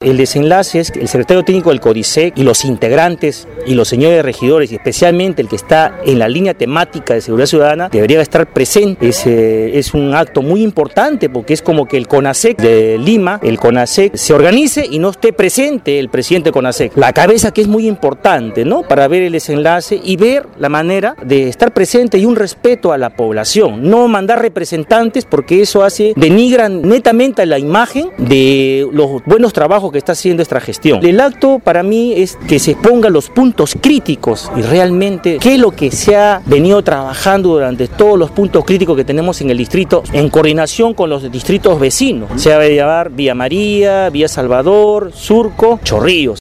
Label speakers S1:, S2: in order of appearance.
S1: El desenlace es que el secretario técnico del CODISEC y los integrantes y los señores regidores, y especialmente el que está en la línea temática de seguridad ciudadana, debería estar presente. Es un acto muy importante porque es como que el CONASEC de Lima, el CONASEC se organice y no esté presente el presidente CONASEC. La cabeza, que es muy importante, ¿no?, para ver el desenlace y ver la manera de estar presente y un respeto a la población. No mandar representantes porque eso denigra netamente la imagen de los buenos trabajos que está haciendo esta gestión. El acto para mí es que se pongan los puntos críticos y realmente qué es lo que se ha venido trabajando durante todos los puntos críticos que tenemos en el distrito en coordinación con los distritos vecinos. Se va a llevar Villa María, Villa Salvador, Surco, Chorrillos.